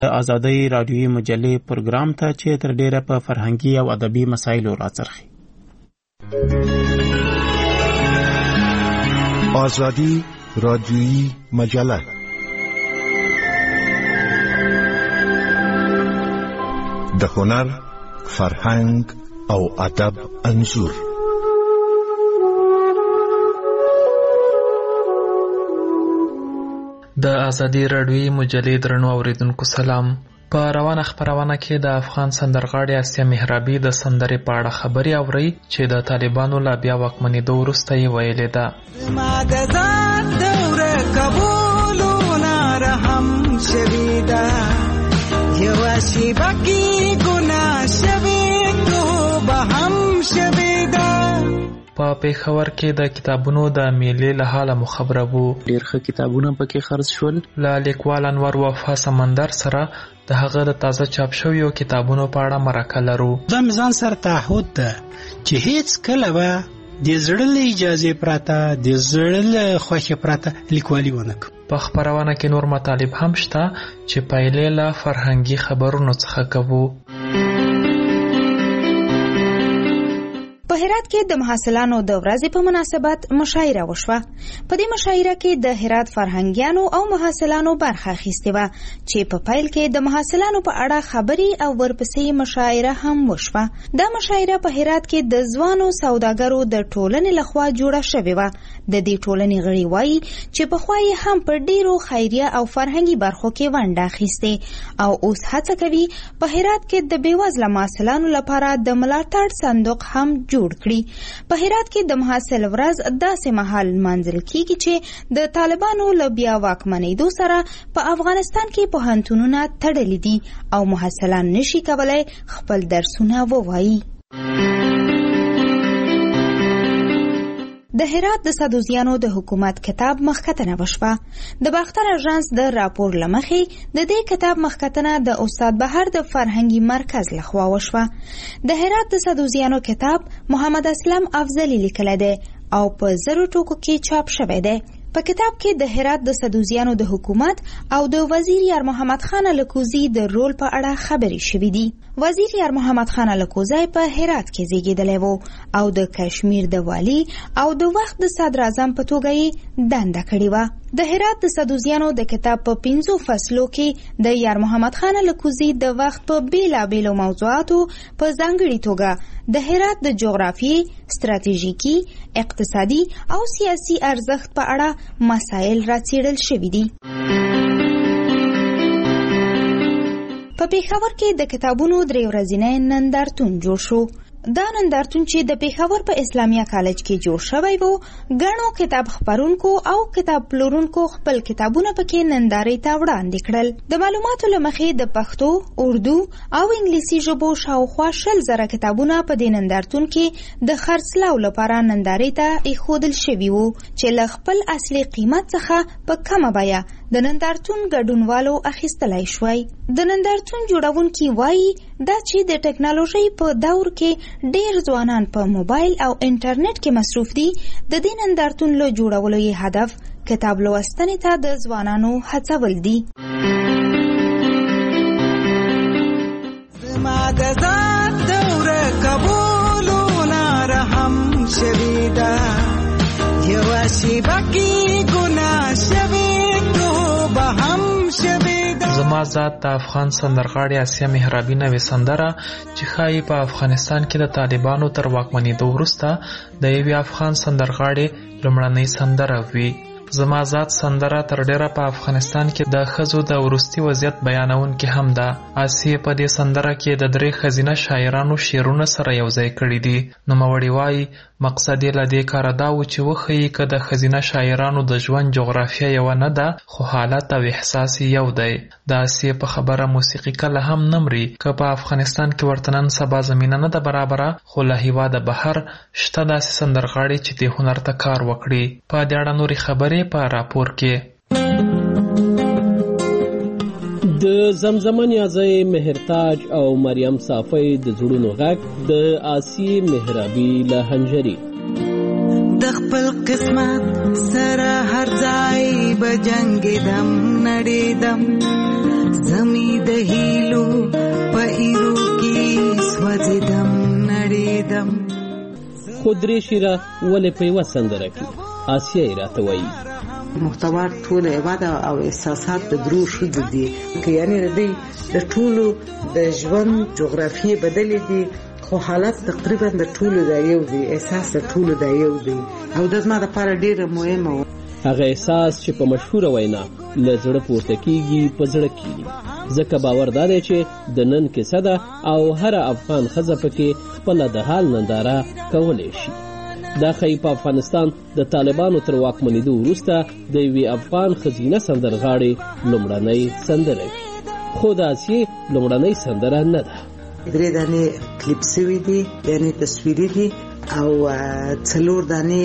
آزادۍ رادیوي مجلې پروګرام ته چې تر ډیره په فرهنګي او ادبي مسایلو راڅرخي. آزادی رادیویی مجله د هنر، فرهنګ او ادب انځور. د آزادۍ رادیویي مجلې درنو اوریدونکو سلام. په روانه خبرونه کې د افغان سندرغاړي آسیه مهرابي د سندرې په اړه خبرې اورئ چې د طالبانو لا بیا واکمنېدو وروسته یې ویلې ده. ما د ذات دوره قبولونه رحم شویدا یو شیبه کې ګناه شوی توبه هم شویدا. په پېښور کې د کتابونو د میلې له حاله مو خبره وو. ډېر ښه کتابونه پکې خرڅ شول. له لیکوال انور وفا سمندر سره د هغه د تازه چاپ شویو کتابونو په اړه مرکه لرو. دا ځان سره تعهد ده چې هیڅ کله به د زړه له اجازې پرته، د زړه له خوښې پرته لیکوالي ونه کړو. په خبرونه کې نور مطالب هم شته چې پایلې له فرهنګي خبرونو څخه کوو. په هرات کې د محصلانو د ورځې په مناسبت مشاعره وشوه. په دې مشاعره کې د هرات فرهنګیانو او محصلانو برخه اخیستې وه چې په پیل کې د محصلانو په اړه خبرې او ورپسې مشاعره هم وشوه. دا مشاعره په هرات کې د ځوانو سوداګرو د ټولنې لخوا جوړه شوې وه. د دې ټولنې غړي وایي چې پخوا یې هم په ډیرو خیریه او فرهنګي برخو کې ونډه اخیستې او اوس هڅه کوي په هرات کې د بېوزله محصلانو لپاره د ملاتړ صندوق هم جوړ کړي. په هرات کې د محصل ورځ داسې مهال لمانځل کیږي چې د طالبانو له بیا واکمنېدو سره په افغانستان کې پوهنتونونه تړلي دي او محصلان نشي کولای خپل درسونه ووایي. د هرات د سدوزیانو د حکومت کتاب مخکتنه وشوه. د باختر اژانس د راپور لمخې د دې کتاب مخکتنه د استاد بهر د فرهنګي مرکز لخوا وشوه. د هرات د سدوزیانو کتاب محمد اسلم افضلی لیکلی دی او په 0 ټوکو کې چاپ شوی دی. په کتاب کې د هرات د سدوزیانو د حکومت او د وزیر یار محمد خان الکوزي د رول په اړه خبرې شوې دي. وزیر یار محمد خان الکوزي په هرات کې زیږیدلی و او د کشمیر د والی او د وخت د صدر اعظم په توګه یې دنده کړې وه. د هرات د سدوزیانو د کتاب په 5 فصلو کې د یار محمد خان الکوزي د وخت په بیلابیلو موضوعاتو په ځانګړي توګه د هرات د جغرافیې، ستراتیژیکي، اقتصادي او سیاسي ارزښت په اړه مسایل راڅېړل شوي دي. په پېښور کې د کتابونو 3 ورځنی نندارتون جوړ شو. دا نندارتون چې د پېښور په اسلامیه کالج کې جوړ شوی و، ګڼو کتاب خپرونکو او کتاب پلورونکو خپل کتابونه پکې نندارې ته وړاندې کړل. د معلوماتو له مخې د پښتو، اردو او انګلیسي ژبو شاوخوا 20,000 کتابونه په دې نندارتون کې د خرڅلاو لپاره نندارې ته ایښودل شوي وو چې له خپل اصلي قیمت څخه په کمه بیه د نندارتون ګډونوالو اخیستلی شوی. د نندارتون جوړونکي وایي دا چې د ټکنالوژۍ په دور کې ډېر ځوانان په موبایل او انټرنیټ کې مصروف دي. د دې نندارتون له جوړولو یې هدف کتاب لوستنې ته د ځوانانو هڅول دي. ما د ذات دوره قبولونه رحم شویدا یو شیبه کې ګناه شوی توبه هم شویدا. زما ذات د افغان سندرغاړي آسیه مهرابي نوې سندره چې ښایي په افغانستان کې د طالبانو تر واکمنېدو وروسته د یوې افغان سندرغاړي لومړنۍ سندره وي. زما ذات سندره تر ډیره په افغانستان کې د ښځو د وروستي وضعیت بیانونکې هم ده. آسیه په دې سندره کې د 3 ښځینه شاعرانو شعرونه سره یو ځای کړي دي. نوموړي وایي مقصد یې له دې کاره دا و چې وښیي که د ښځینه شاعرانو د ژوند جغرافیه یوه نه ده خو حالت او احساس یو دی. د آسیه په خبره موسیقي کله هم نه مري. که په افغانستان کې ورته نن سبا زمینه نه ده برابره، خو له هېواده بهر شته داسې سندرغاړي چې دې هنر ته کار وکړي. په دې اړه نورې خبرې په راپور کې. د زمزمه نیازی مهرتاج او مریم صافی د زړونو غږ د آسیه مهرابي له هنجري. د خپل قسمت سره هر ځای به جنګېدم نړېدم زمی د هیلو په ایرو کې سوځیدم نړیدم. خو درې شیره ولې په یوه سندره کې آسیه یې راته وایي. محتوا ټول عبادت او احساسات د درو شود دي که یعنی د ټولو د ژوند جغرافیه بدلې دي خو حالت تقریبا د ټولو د یو دی، احساس د ټولو د یو دی او د زما لپاره ډیره مهمه و. هغه احساس چې په مشهوره وینا له زړه پورته کیږي په زړه کیږي، ځکه باور دا دی چې د نن کیسه ده او هر افغان ښځه پکې خپله د حال ننداره کولی شي. دا ښایي په افغانستان د طالبانو تر واکمنېدو وروسته د یوې افغان ښځینه سندرغاړې لومړنۍ سندره وي، خو د آسیې لومړنۍ سندره نه ده. 3 دانې کلیپ سوي دي یعنی تصویري دي او 4 دانې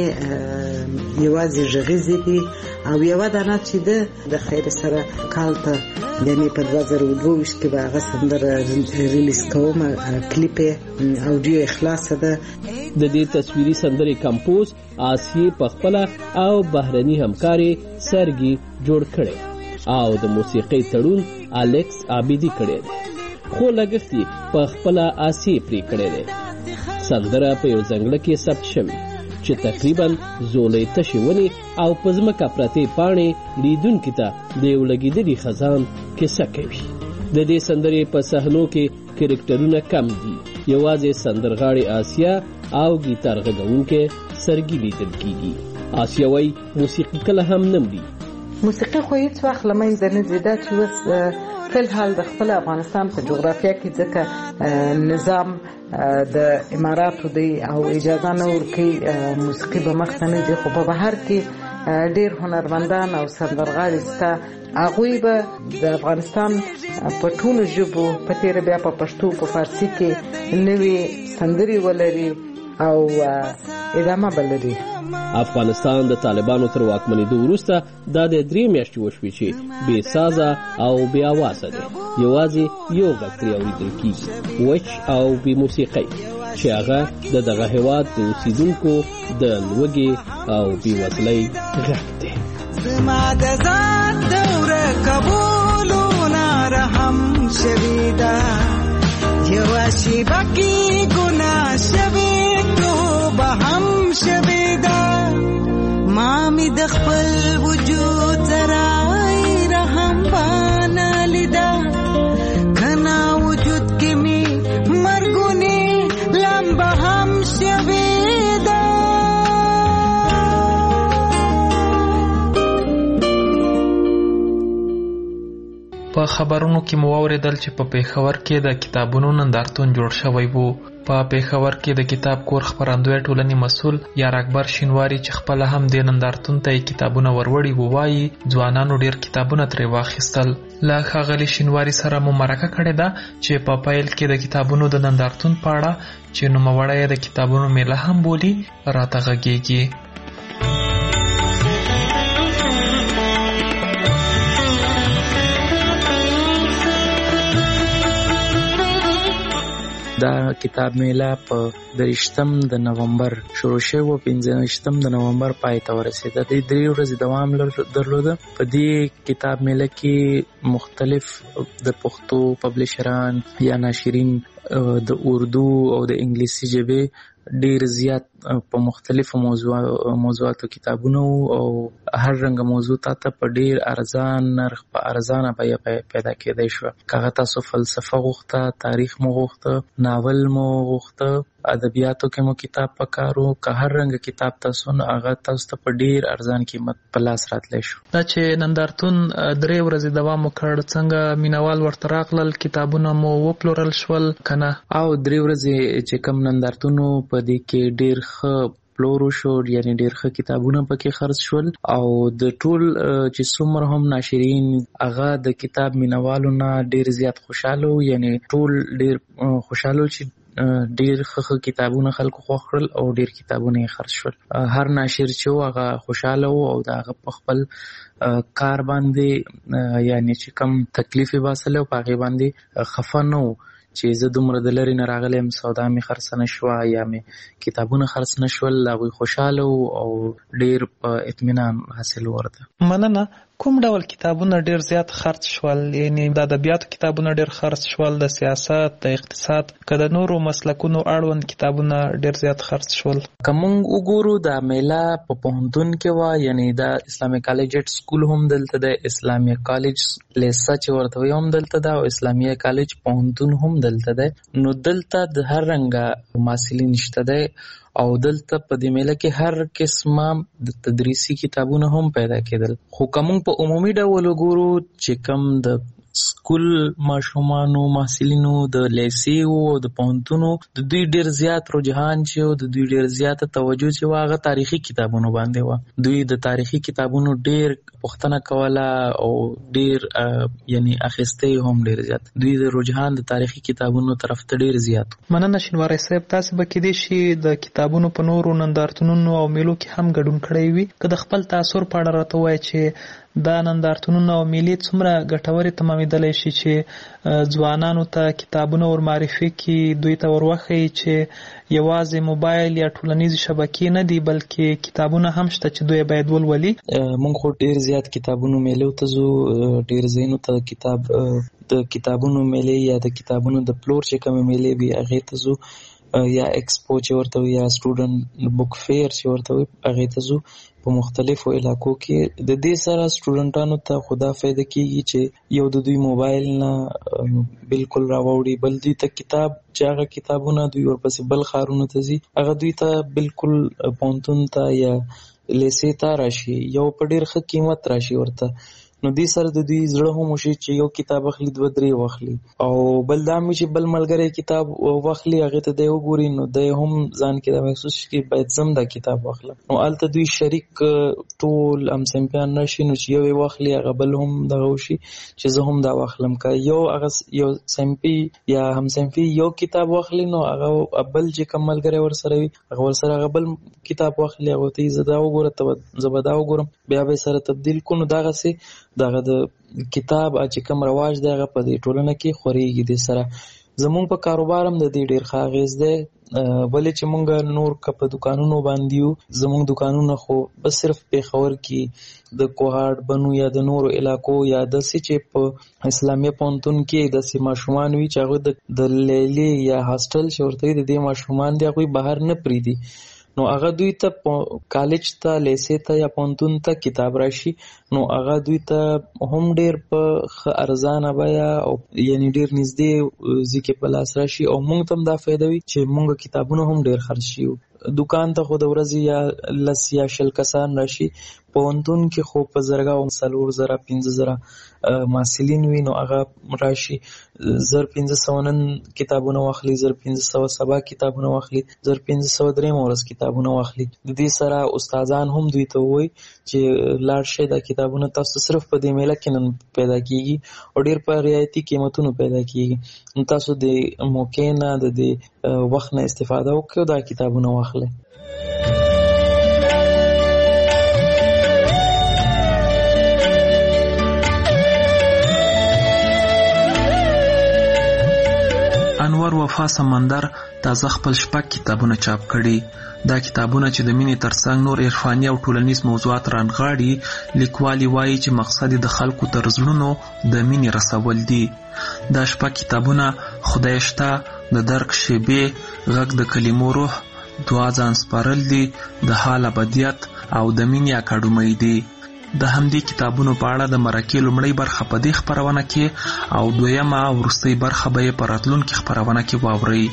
یوازې غږیزې دي او یوه دانه چې د خیر سره کال ته یعنی په 2022 کې به هغه سندره ریلیز کوم. کلیپ اوډیو اخلاص ده. د دې تصویري سندرې کمپوز آسیې په خپله او بهرني همکارې سرګي جوړ کړی او د موسیقۍ تړون الکس عابدي کړی دی، خو لګښت یې په خپله آسیې پرې کړی دی. سندره په یو ځنګله کې ثبت شوې چې تقریبا زولۍ تشې ونې او په ځمکه پرتې پاڼې لیدونکي ته د یو لګېدلي خزان کیسه کوي. د دې سندرې په صحنو کې کرکټرونه کم دي، یوازې سندرغاړې آسیه او ګیتار غږونکی سرګي لیدل کیږي. آسیه وایي موسیقي کله هم نه مري. موسیقي خو هیڅ وخت له منځه نه ځي. دا چې اوس فلحال د خپل افغانستان په جغرافیه کې ځکه نظام د اماراتو دی او اجازه نه ورکوي موسیقي به مخته نه ځي، خو په بهر کې ډېر هنرمندان او سندرغاړي شته. هغوی به د افغانستان په ټولو ژبو په تېره بیا په پښتو په فارسي کې نوې سندرې ولري او ادامه به لري. افغانستان د طالبانو تر واکمنېدو وروسته دا د 3 میاشتې وشوې چې بې سازه او بې اوازه دی. یوازې یو غږ ترې اورېدل کېږي، وچ او بې موسیقۍ، چې هغه د دغه هېواد د اوسېدونکو د لوږې او بېوزلۍ غږ دی. زما د ذات دوره قبولونه رحم شوې ده، یوه شېبه کې ګناه شوې توبه هم شوې ده. ما مې د خپل وجود ذرای رحم بانه لیده، کنا وجود کې مې مرګونې لمبه هم شوې ده. په خبرونو کې مو واورېدل چې په پېښور کې د کتابونو نندارتون جوړ شوی وو. په پېښور کې د کتاب کور خپرندوی ټولنې مسؤل یار اکبر شینواري چې خپله هم د نندارتون ته کتابونه وروړي وو وایي ځوانانو ډېر کتابونه ترې واخیستل. له ښاغلي شینواري سره مو مرکه کړې ده چې په پیل کې د کتابونو د نندارتون په اړه چې نوموړی یې د کتابونو میله هم بولي راته غږېږي. دا کتاب میله په 23 د نومبر شروع شوه او 15 د نومبر پای ته ورسېده. د 3 ورځې دوام درلوده. په دې کتاب میله کې مختلف د پښتو پبلشران یا ناشرین د اردو او د انګلیسي ژبې ډیر زیات په مختلفو موضوعاتو کتابونه او هر رنګ موضوع ته په ډیر ارزان نرخ په ارزانه بیه پیدا کېدای شو. که تاسو فلسفه غوښته، تاریخ مو غوښته، ناول مو غوښته، ادبیاتو کې مو کتاب پکارو، که هر رنګ کتاب تاسو نه هغه تاسو ته په ډیر ارزان قیمت په لاس راتلی شو. دا چې نندارتون 3 ورځې دوام وکړ، څنګه مینوال ورته راغلل؟ کتابونه مو وپلورل شول کنه؟ او 3 ورځې چې کم نندارتونو په دې کې ډیر ښه پلورو شو، یعنی ډیر ښه کتابونه پکې خرڅ شول او د ټول چې څومره هم ناشرین هغه د کتاب مینوالو نه ډیر زیات خوشاله، یعنی ټول ډیر خوشاله چې ډیر ښه کتابونه خلکو خوښ کړل او ډیر کتابونه یې خرڅ شول. هر ناشر چې هغه خوشاله و او د هغه په خپل کار باندې یعنی چې کم تکلیف یې باسلی او په هغې باندې خفه نه و چې زه دومره د لرې نه راغلی یم، سودا مې خرڅه نه شوه یا مې کتابونه خرڅ نه شول. هغوی خوشحاله او ډېر په اطمینان حاصل ورته. مننه. کوم ډول کتابونه ډیر زیات خرڅ شول؟ یعنی د ادبیاتو کتابونه ډیر خرڅ شول، د سیاست، د اقتصاد، که د نورو مسلکونو اړوند کتابونه ډیر زیات خرڅ شول؟ که موږ وګورو دا میله په پوهنتون کې وه، یعنی د اسلامي کالج سکول هم دلته ده، اسلامي کالج لیسه چې ورته وایي هم دلته ده، او اسلامي کالج پوهنتون هم دلته ده. نو دلته د هر رنګه محصلین شته ده، او دلته په دې میله کې هر قسمه د تدریسي کتابونه هم پیدا کېدل. خو که موږ په عمومي ډول وګورو چې کم د سکول ماشومانو، محصلینو، د لیسې او د پوهنتونو، د دوی ډیر زیات رجحان چې د دوی ډیر زیاته توجه چې هغه تاریخي کتابونو باندې وه. دوی د تاریخي کتابونو ډیر پوښتنه کوله او ډیر یعنی اخیسته هم ډیر زیات. دوی د رجحان د تاریخي کتابونو طرف ته ډیر زیات. مننه شینواری صاحب. تاسو به کېدای شي د کتابونو په نورو نندارتونونو او میلو کې هم ګډون کړی وي. که د خپل تاثر په اړه راته ووایئ چې دا نندارتونونه او میلې څومره ګټورې تمامېدلی شي چې ځوانانو ته کتابونه ور معرفي کړي، دوی ته ور وښیي چې یوازې موبایل یا ټولنیزې شبکې نه دي بلکې کتابونه هم شته چې دوی باید ولولي. موږ خو ډیر زیات کتابونو میلو ته ځو، ډیر ځایونو ته د کتابونو میلې یا د کتابونو د پلور چې کومې میلې وي هغې ته ځو، یا ایکسپو چې ورته وي، یا سټوډنټ بک فیر چې ورته وي، هغې ته ځو. په مختلفو علاقو کې د دې سره سټوډنټانو ته خدا فایده کېږي چې یو د دوی موبایل نه بالکل راوړي، بل دوی ته کتاب چې هغه کتابونه دوی ورپسې بل ښارونو ته ځي، هغه دوی ته بالکل پوهنتون ته یا لیسې ته راشي، یو په ډېر ښه قیمت راشي ورته. نو دې سره د دوی زړه هم وشي چې یو کتاب اخلي، دوه درې واخلي، او بل دا هم چې بل ملګری کتاب واخلي هغې ته دی وګوري، نو دی هم ځان کې دا محسوس شي چې باید زه هم دا کتاب واخلم. نو هلته دوی شریک ټول همصنفیان راشي، نو چې یو یې واخلي هغه بل هم دغه وشي چې زه هم دا واخلم. که یو صنفي یا همصنفي یو کتاب واخلي، نو هغه بل چې کوم ملګری ورسره وي هغه ورسره هغه بل کتاب واخلي، هغه ته یې زه دا وګوره زه به دا وګورم، بیا به یې سره تبدیل کړو. نو دغسې دغه د کتاب چې کوم رواج دی هغه په دې ټولنه کې خورېږي. دې سره زمونږ په کاروبار هم د دې ډېر ښه اغېز دی، ولې چې مونږ نور که په دوکانونو باندې یو، زمونږ دوکانونه خو بس صرف پیښور کې د کوهاټ بنو یا د نورو علاقو یا داسې چې په اسلامیه پوهنتون کې داسې ماشومان وي چې هغوی د لیلې یا هاسټل چې ورته وي د دې ماشومان دي هغوی بهر نه پرېږدي، نو هغه دوی ته کالج ته، لیسې ته یا پوهنتون ته کتاب راشي، نو هغه دوی ته هم ډېر په ښه ارزانه بیه او یعنی ډېر نږدې ځای کې په لاس راشي، او موږ ته هم دا فایده وي چې موږ کتابونه هم ډېر خرڅ شي. دوکان ته خو د ورځې یا 10 یا 20 کسان راشي، پوهنتون کې خو په زرګاو 4,000 15,000 محصلین وي، نو هغه راشي 1,500 نن کتابونه واخلي، 1,500 سبا کتابونه واخلي، 1,500 درېیمه ورځ کتابونه واخلي. د دې سره استادان هم دوی ته وایي چې لاړ شئ دا کتابونه تاسو صرف په دې میله کې نن پیدا کېږي او ډېر په رعایتي قیمتونو پیدا کېږي، نو تاسو د موقع نه د دې وخت نه استفاده وکړئ او دا کتابونه واخلئ. انور وفا سمندر تازه خپل شپږ کتابونه چاپ کړي. دا کتابونه چې د مینې ترڅنګ نور عرفاني او ټولنیز موضوعات رانغاړي، لیکوالي وایي چې مقصد د خلکو تر زړونو د مینې رسول دي. دا شپږ کتابونه خدای شته، د درک شیبې، غږ د کلمو روح، دعا ځان سپارل دي، د حال ابدیت او د مینې اکاډمۍ دي. د همدې کتابونو په اړه د مرکې لومړۍ برخه په دې خپرونه کې او دویمه او وروستۍ برخه به یې په راتلونکي خپرونه کې واورئ.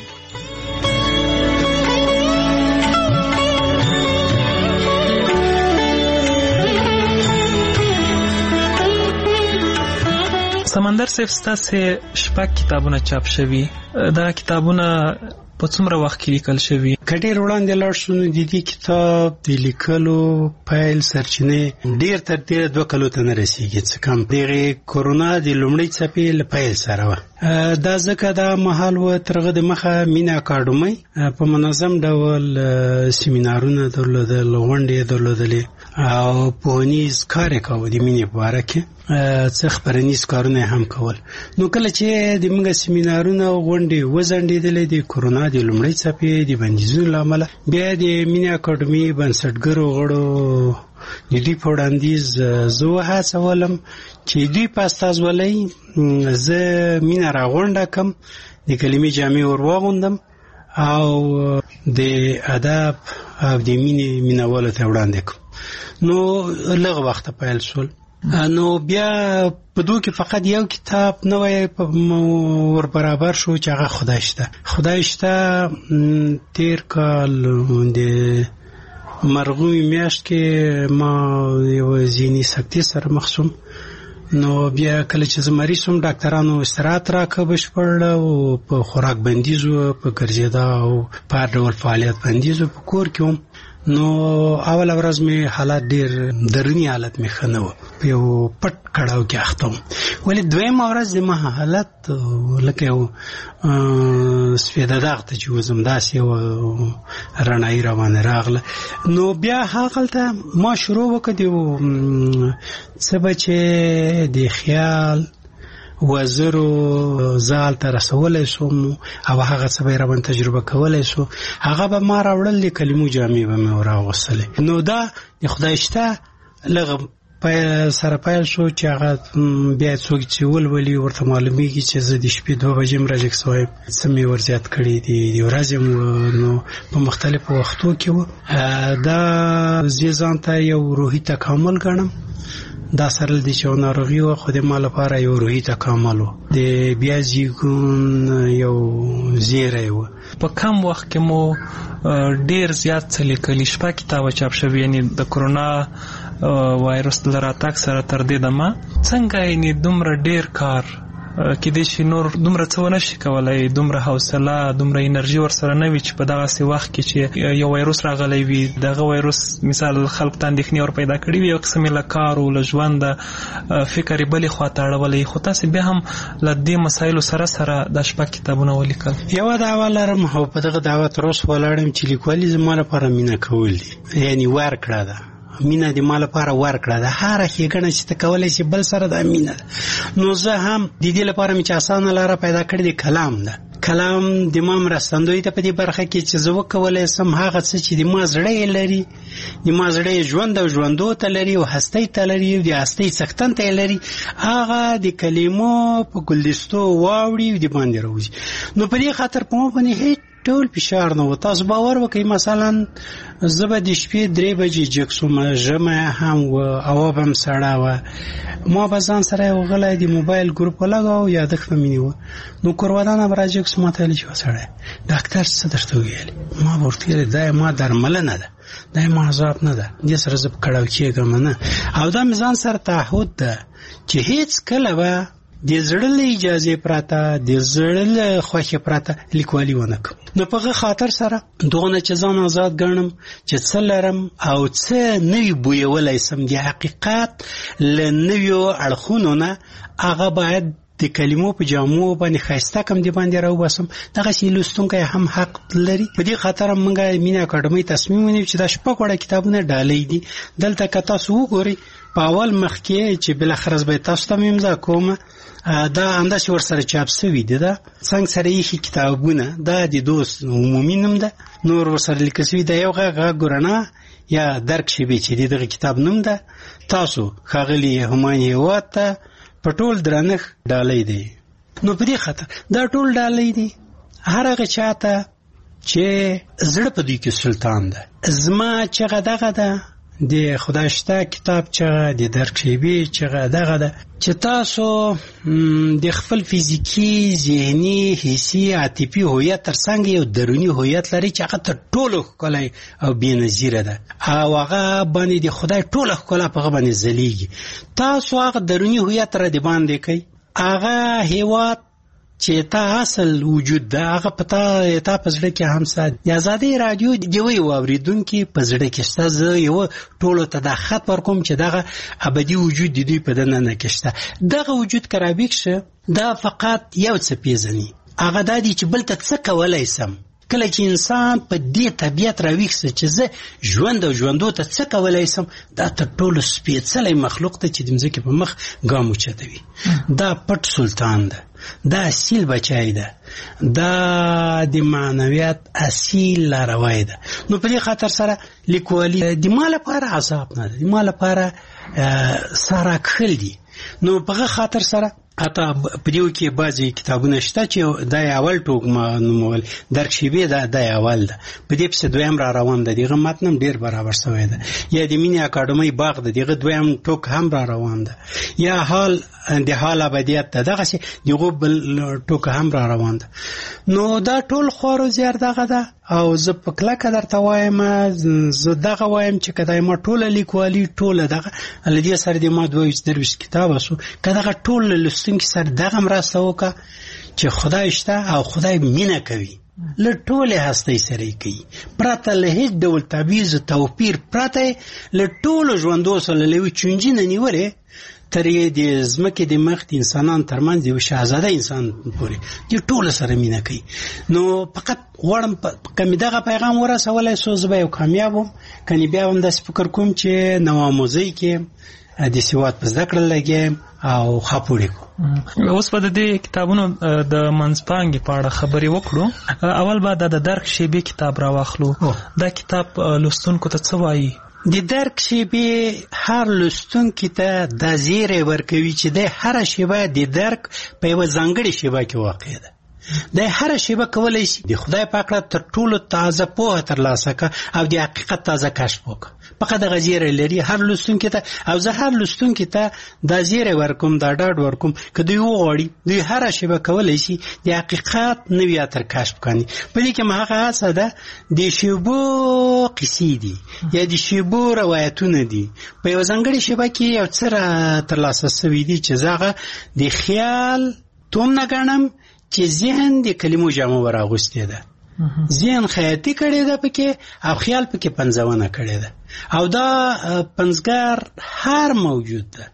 سمندر صاحب ستاسې شپږ کتابونه چاپ شوي، دا کتابونه په څومره وخت کې لیکل شوي؟ که ډېر وړاندې لاړ شو نو د دې کتاب د لیکلو پیل سرچینې ډېر تر ډېره 2 کلو ته نه رسېږي، څه کم دغې کورونا د لومړۍ څپې له پیل سره وه. دا ځکه دا مهال و تر هغه د مخه مینه اکاډمۍ په منظم ډول سیمینارونه درلودل، غونډې درلودلې او پوهنیز کار یې کاوه د مینې په باره کې، څه خپرنیز کارونه هم کول. نو کله چې د موږ سیمینارونه او غونډې وځنډېدلې د کورونا د لومړۍ څپې د بندیزونو له امله، بیا د مینې اکاډمۍ بنسټګرو غړو د دوی په وړاندیز زه وهڅولم چې دوی په استازولۍ زه مینه راغونډه کړم، د کلمې جامې ور واغوندم او د ادب او د مینوالو ته وړاندې کړم. نو لږ وخته پیل شول. نو بیا په دوی کې فقط یو کتاب نوی ور برابر شو چې هغه خدای شته. تیر کال د مرغومي میاشت کې ما یو ذهني سکتې سره مخ شوم. نو بیا کله چې زه مریض شوم ډاکټرانو استراحت راکړ بشپړ، او په خوراک بندیز و، په ګرځېدا او په هر ډول فعالیت بندیز و، په کور کې وم. نو اول ورځ می حالات ډیر درنی حالت می ښه نه و، په یو پټ کړهو کې اخته وم. ولې دویمه ورځ زما حالت لکه یو سپېده داغ ته چې وځم داسې یو رڼایي راباندې راغله. نو بیا هغلته ما شروع وکړه د څه به چې د خیال وزرو زال ته رسولی سوم او هغه څه به یې راباندې تجربه کولی سو، هغه به ما راوړل، د کلمو جامې به مې راغوستلې. نو دا د خدای شته لږ سره پیل شو چې هغه بیا څوک چې ولولي ورته معلومیږي چې زه د شپې 2 بجې م راجګ سوی، څه مې ورزیات کړي دي، د ورځې نو په مختلفو وختو کې و. دا زه ځان ته یو روحي تکامل ګڼم. دا سره د چې ناروغي و، خو د ما لپاره یو روحي تکامل و، د بیا زیږون یو زیری و. په کم وخت کې مو ډیر زیات څه لیکلي، 6 کتابه چاپ شوي، یعنی د کرونا وایرس د راتګ سره تر دې دمه څنګه یعنی دومره ډیر کار کېدای شي نور دومره څه ونه شي کولی، دومره حوصله دومره انرژي ورسره نه وي چې په دغسې وخت کې چې یو وایروس راغلی وي، دغه وایروس مثال خلکو ته اندېښنې ور پیدا کړي وي، یو قسم یې له کار او له ژونده فکر یې بلې خواته اړولی، خو تاسې بیا هم له دې مسایلو سره سره دا 6 کتابونه ولیکل. یوه دعوه لرم او په دغه دعوه تر اوسه ولاړم چې لیکوالي زما لپاره مینه کول دي، یعنی ورکړه ده. مینه د ما لپاره ورکړه ده، هره ښېګڼه چې ته کولی شي بل سره دا مینه ده. نو زه هم د دې لپاره مې چې اسانه لاره پیدا کړې د کلام ده. کلام د ما مرستندوی ته په دې برخه کې چې زه وکولی سم هغه څه چې د ما زړه یې لري، د ما زړه یې ژوند او ژوندو ته لري او هستۍ ته لري او د هستۍ څښتن ته یې لري، هغه د کلمو په ګلدستو واوړي او د باندې راوځي. نو په دې خاطر په ما باندې هیڅ ټول فشار نه و. تاسو باور وکړئ مثلا زه به د شپې 3 بجې جګ سوم، ژمی هم و، هوا به هم سړه وه، ما به ځان سره یو غلی د موبایل ګروپ ولګاو، یادښت به مې نیوه. نو کورودان به راجګ سو، ما ته ویلې چې سړی ډاکټر څه درته ویلې؟ ما به ورته ویلې دا ما درملنه ده، دا ما عذاب نه ده، دې سره زه په کړاو کېږم نه. او دا مې ځان سره تعهد ده چې هیڅ کله به د زړه له اجازې پرته، د زړه له خوښې پرته لیکوالي ونه کړم. نو په هغه خاطر سره دغونه چې ځان آزاد ګڼم چې څه لرم او څه نوي بویولی سم د حقیقت له نویو اړخونو نه، هغه باید د کلمو په جامو باندې ښایسته کم د باندې راوباسم. دغسې لوستونکی هم حق لري. په دې خاطر موږ مینه اکاډمۍ تصمیم ونیو چې دا 6 وړه کتابونه ډالۍ دي. دلته که تاسو وګورئ په اول مخ کې چې بالاخره به تاسو ته امضا کوم، دا انداسې ورسره چاپ شوي دي، دا څنګه سره ایښي کتابونه، دا د دوست عمومي نوم ده، نور ورسره لیکل شوي. دا یو غږ ګورنه یا درک شوي چې دغه کتاب نوم ده. تاسو ښاغلي همایون هیواد ته په ټول درنښت ډالۍ دی. نو په دې خاطر دا ټول ډالۍ دي هر هغه چاته چې زړه په دوی کې سلطان ده. زما چغه دغه ده، د خدای شته کتاب چغه، د درک شوي چغه دغه ده چې تاسو د خپل فیزیکی، ذهني، حسي، عاطفي هویت ترڅنګ یو دروني هویت لري چې هغه تر ټولو ښکلی او بېنظیره ده، او هغه باندې د خدای ټوله ښکلا په هغه باندې ځلیږي. تاسو هغه دروني هویت را د باندې کوئ، هغه هیواد چې تا اصل وجود ده هغه پتا تا په زړه کې هم سات. د ازادي رادیو د وی اوریدونکو په زړه کې شته، زه یو ټولو ته د خط ورکوم چې دغه ابدي وجود د دوی په دننه نه کېشته. دغه وجود کرابیک شه دا فقط یو څه پیژني، هغه د دې چې بل ته څه کولای سم. کله چې انسان په دې طبیعت راویښ چې زه ژوند او ژوندو ته څه کولای سم، دا تر ټولو سپېڅلی مخلوق ته چې د مځکې په مخ ګام اوچتوي. دا پټ سلطان ده. دا اصیل بچای ده، دا د معنویت اصیل لاروی ده. نو په دې خاطر سره لیکوالي د ما لپاره عذاب نه ده، د ما لپاره ساره کښل دي. نو په خاطر سره حتی په دیو کې بعضی کتابونه شته چې دا اول ټوک ما نومول درک شیبې دا اول ده، په دې پسې دویم را روان ده، دغه متن ډیر برابر شوی ده. یا د مینې اکاډمۍ باغ ده، دغه دویم ټوک هم را روان ده. یا حال د حال ابدیت ده، دغه شی دغه بل ټوک هم را روان ده. نو دا ټول خورو زیار دغه ده. او زه په کلکه درته وایم، زه دغه وایم چې کدی ما ټوله لیکوالي ټوله دغه له دې سره د ما 22 کتابه سو کدغه ټول لستونکي سره دغه مرسته وکړه چې خدای شته او خدای مینه کوي، له ټولې هستۍ سره کوي، پرته له هیڅ ډول تبعیض توپیر، پرته له ټولو ژوندو سره له یوې چونجې نه نیولې تر یې د ځمکې د مخ د انسانانو ترمنځ یو شهزاده انسان پورې دې ټولو سره مینه کوي. نو فقط غواړم که مې دغه پیغام ورسولی سو زه به یو کامیاب وم، کنې بیا هم داسې فکر کوم چې نوآموزۍ کې د سواد په زده کړه لګیم او خاپوړې کو. اوس به د دې کتابونو د منځپانګې په اړه خبرې وکړو. اول به د درک شیبې کتاب راواخلو. دا کتاب لوستونکو ته څه وایي؟ د درک شیبې هر لوستونکي ته دا زیری ورکوي چې د هره شیبه د درک په یوه ځانګړې شیبه کې واقع ده. د هره شیبه کولی شي د خدای په اړه تر ټولو تازه پوهه ترلاسه کړه او د حقیقت تازه کشف وکړه. فقط دغه زیری لري هر لوستونکي ته، او زه هر لوستونکي ته دا زیری ورکوم، دا ډاډ ورکوم که دوی وغواړي دوی هره شیبه کولی شي د حقیقت نوي عطر کشف کړي. په دې کې هغه هڅه ده د شیبو قصې دي یا د شیبو روایتونه دي، په یوه ځانګړې شیبه کې یو څه ترلاسه سوي دي چې زه هغه د خیال توم نه ګڼم چې ذهن د کلمو جامه ور اغوستې ده، ذهن خیاطي کړی ده پکې او خیال پکې پنځونه کړی ده. او دا پنځګر هر موجود ده،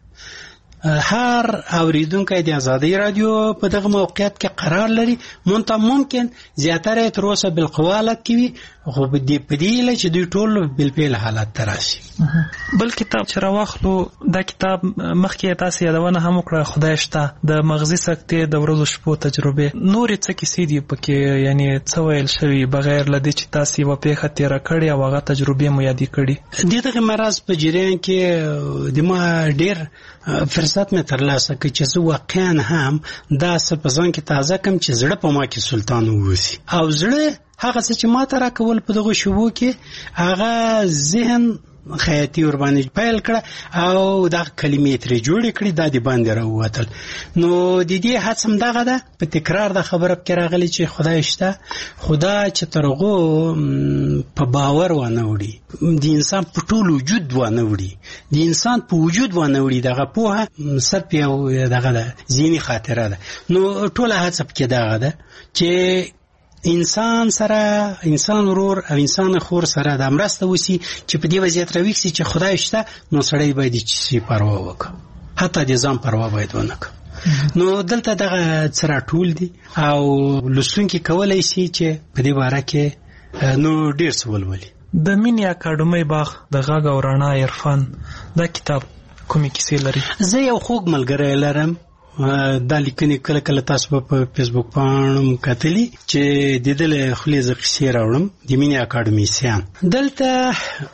هر اوریدونکی د آزادۍ رادیو په دغه موقعیت کې قرار لري. ممکن زیاتره تر اوسه بالقوالت کې وي، خو په دې له چې دوی ټول بالفعل حالت ته راشي. بل کتاب چې راواخلو، دا کتاب مخکې تاسو یادونه هم وکړه، خدای شته، د مغزي سکتې د ورځو شپو تجربې. نورې څه کیسې دي پکې، یعنی څه ویل شوي بغیر له دې چې تاسو یوه پیښه تېره کړې او هغه تجربې مو یادې کړي؟ د دغه مرض په جریان کې د ما ډېر فرصت مې ترلاسه کړ چې زه واقعا هم دا څه په ځان کې تازه کړم چې زړه په ما کې سلطان واوسي. او زړه هغه څه چې ما ته راکول په دغه شیبو کې، هغه ذهن خیاطي ورباندې پیل کړه او دا کلمې ترې جوړې کړې، دا د باندې راووتل. نو د دې هڅه همدغه ده، په تکرار د خبره پکې راغلی چې خدای شته، خدا چې تر هغو په باور وانه وړي، د انسان په ټول وجود وانه وړي، د انسان په وجود وانه وړي، دغه پوهه صرف یو دغه ده، ذهني خاطره ده. نو ټوله هڅه پکې دغه ده چې انسان سره، انسان ورور او انسان خور سره د مرسته وسی چې په دې وضعیت راویښ شي چې خدای شته، نو سړی باید چې پروا وکړي، حتی د ځان پروا باید ونه کړي. نو دلته دغه څه راټول دي او لوستونکي کولی شي چې په دې باره کې نو ډېر څه ولولي. د مینې اکاډمۍ باغ د غږ او رڼا عرفان، دا کتاب کومې کیسې لري؟ زه یو خوږ ملګری لرم، دا لیکنې کله کله تاسو په فیسبوک باندې کتلی چې د دې له خولې ز قصې راوړم، د مینې اکاډمیسیان. دلته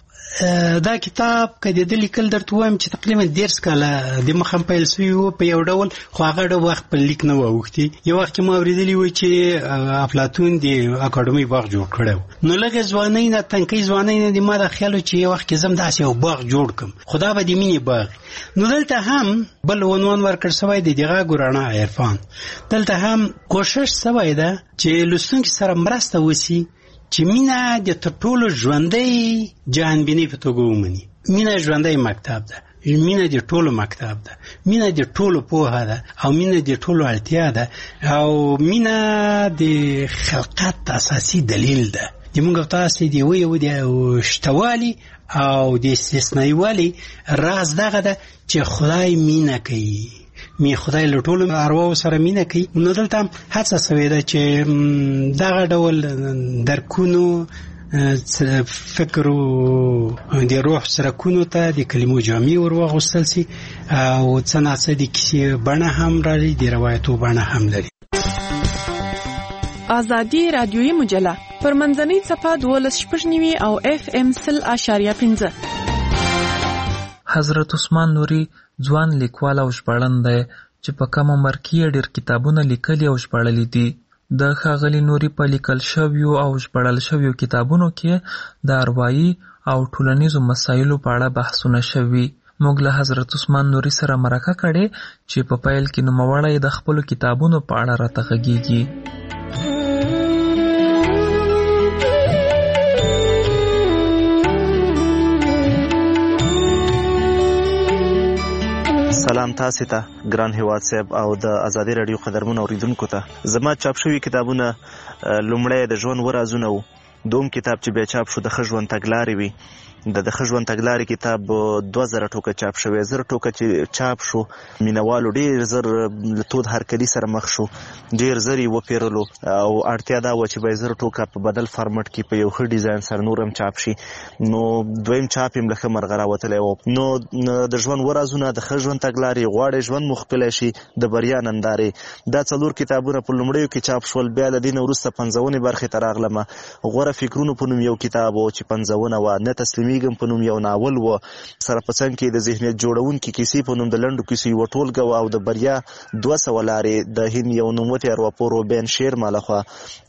دا کتاب کدی د لیکل درته وایم چې تقریبا 10 کاله د مخم پیل شوی و په یو ډول، خو هغه د وخت په لیک نه ووختي. یو وخت ما اوریدلی و چې افلاطون د اکاډمۍ باغ جوړ کړو، نو لږه ځوانۍ نه تنکۍ ځوانۍ نه د ما د خیال چې یو وخت کې زم داسې یو باغ جوړ کم، خدا به د مینې باغ. نو دلته هم بل عنوان ورکړ شوی دی د غږ او رڼا عرفان. دلته هم کوشش شوی ده چې لوستونکي سره مرسته وشي چې مینه د تر ټولو ژوندۍ جهانبینۍ په توګه ومني. مینه ژوندۍ مکتب ده، مینه د ټولو مکتب ده، مینه د ټولو پوهه ده او مینه د ټولو اړتیا ده او مینه د خلقت اساسي دلیل ده. د موږ تاسو دی یو د شتوالي او د استثنایی والی راز دغه ده چې خدای مینه کوي، خدای له ټولو ارواحو سره مینه کوي. نو دلته هڅه شوې ده چې دغه ډول درکونو فکر او د روح سرکونو ته د کلمو جامع ور واغوستل سي او څه ناڅه د کیسې بڼه هم لري، د روایتو بڼه هم لري. آزادي رادیویي مجله پر منځنۍ صفحه 12.9 او FM 0.5. حضرت عثمان نوري ځوان لیکوال او ژباړن دی چې په کم عمر کې ډېر کتابونه لیکلي او ژباړلي دي. د ښاغلي نوري په لیکل شویو او ژباړل شویو کتابونو کې د اروایي او ټولنیزو مسایلو په اړه بحثونه شوي. موږ له حضرت عثمان نوري سره مرکه کړې چې په پیل کې نوموړی د خپلو کتابونو په اړه راته غږیږي. سلام تاسو ته ګران هیواد صاحب او د ازادي رادیو قدرمن اوریدونکو ته. زما چاپ شوي کتابونه لومړی د ژوند ورازونه وو، دوم کتاب چې بیا چاپ شو د ښه ژوند تګلارې وي. د ښه ژوند تګلارې کتاب 2000 ټوکه چاپ شوی، 1000 ټوکه چې چاپ شو مینوالو ډېر زر له تود هرکلي سره مخ شو، ډېر زر یې وپېرلو او اړتیا دا وه چې باید 1000 ټوکه په بدل فارمټ کې په یو ښه ډیزاین سره نور هم چاپ شي. نو دویم چاپ یې له ښه مرغه راوتلی و. نو د ژوند ورازونه، د ښه ژوند تګلارې، غواړئ ژوند مو ښکلی شي، د بریا نندارې، دا 4 کتابونه په لومړیو کې چاپ شول. بیا له دې نه وروسته 55 برخې ته راغلمه. غوره فکرونو په نوم یو کتاب و چې 55 وه، نه تسلیمیږم په نوم یو ناول و، سره په څنګ کې د ذهنیت جوړونکي کیسې په نوم د لنډو کیسو یوه ټولګه وه، او د بریا 200 لارې د هند یو نوموتی ارواپوه روبین شیرما لخوا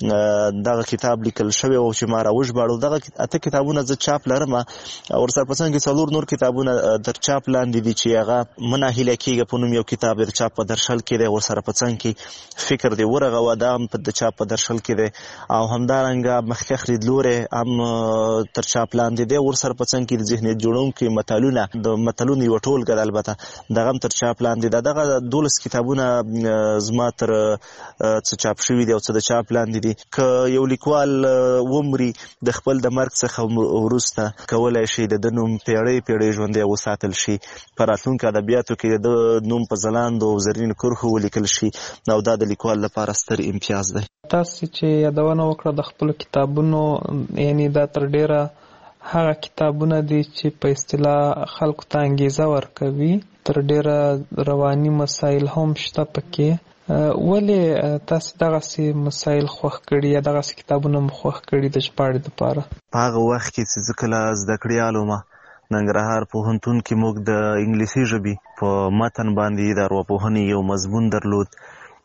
دغه کتاب لیکل شوی و چې ما راوژباړو. دغه 8 کتابونه زه چاپ لرم او ورسره په څنګ کې 4 نور کتابونه در چاپ لاندې دي چې هغه مه ناهیله کېږه په نوم یو کتاب د چاپ په درشل کې دی. ورسره په څنګ کې فکر دې ورغوه، دا هم د چاپ په درشل کې دی، او همدارنګه مخکښ لیدلوری هم تر چاپ لاندې دی. ورسره په څنګ کې د ذهنیت جوړونکي متلونه، د متلونو یوه ټولګه ده، البته دغه هم تر چاپ لاندې ده. دغه 12 کتابونه زما تر څه چاپ شوي دي او څه د چاپ لاندې دي. که یو لیکوال ومري د خپل د مرګ څخه وروسته کولی شي د ده نوم پیړۍ ژوندی وساتل شي، په راتلونکو ادبیاتو کې د ده نوم په ځلاندو او زرینو کرښو ولیکل شي، او دا د لیکوال لپاره ستر امتیاز دی. تاسو چې یادونه وکړه د خپلو کتابونو، یعنی دا تر ډیره هغه کتابونه دي چې په اصطلاح خلکو ته انګیزه ورکوي، تر ډیره رواني مسایل هم شته پکې. ولې تاسو دغسې مسایل خوښ کړي یا دغسې کتابونه مو خوښ کړي د ژباړې دپاره؟ په هغه وخت کې چې زه کله زده کړیال وم، ننګرهار پوهنتون کې موږ د انګلیسي ژبې په متن باندې د ارواپوهنې یو مضمون درلود.